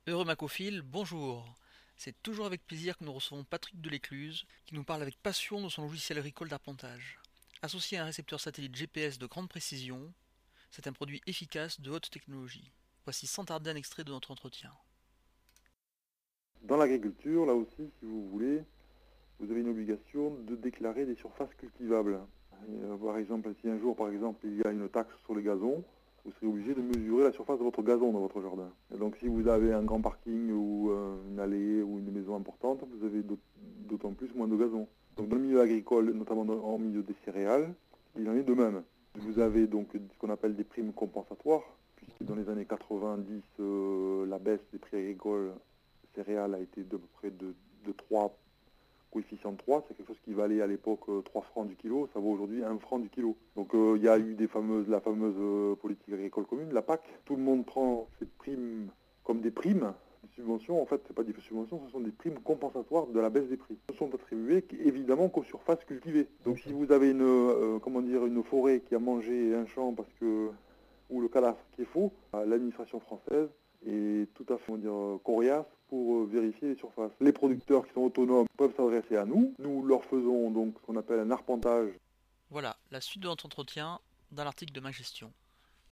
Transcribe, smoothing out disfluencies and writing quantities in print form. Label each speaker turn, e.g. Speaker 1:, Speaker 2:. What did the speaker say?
Speaker 1: Heureux Macophile, bonjour. C'est toujours avec plaisir que nous recevons Patrick Delécluse, qui nous parle avec passion de son logiciel agricole d'arpentage. Associé à un récepteur satellite GPS de grande précision, c'est un produit efficace de haute technologie. Voici sans tarder un extrait de notre entretien.
Speaker 2: Dans l'agriculture, là aussi, si vous voulez, vous avez une obligation de déclarer des surfaces cultivables. Par exemple, si un jour, par exemple, il y a une taxe sur les gazons, vous serez obligé de mesurer la surface de votre gazon dans votre jardin. Et donc, si vous avez un grand parking ou une allée ou une maison importante, vous avez d'autant plus moins de gazon. Donc, dans le milieu agricole, notamment en milieu des céréales, il en est de même. Vous avez donc ce qu'on appelle des primes compensatoires, puisque dans les années 90, la baisse des prix agricoles céréales a été d'à peu près de 3, coefficient de 3, c'est quelque chose qui valait à l'époque 3 francs du kilo, ça vaut aujourd'hui 1 franc du kilo. Donc il y a eu la fameuse politique agricole commune, la PAC. Tout le monde prend ces primes comme des primes. Les subventions, en fait, ce pas des subventions, ce sont des primes compensatoires de la baisse des prix. Elles sont attribuées évidemment qu'aux surfaces cultivées. Donc si vous avez une forêt qui a mangé un champ ou le cadastre qui est faux, l'administration française est tout à fait coriace pour vérifier les surfaces. Les producteurs qui sont autonomes peuvent s'adresser à nous. Nous leur faisons donc ce qu'on appelle un arpentage.
Speaker 1: Voilà, la suite de notre entretien dans l'article de ma gestion.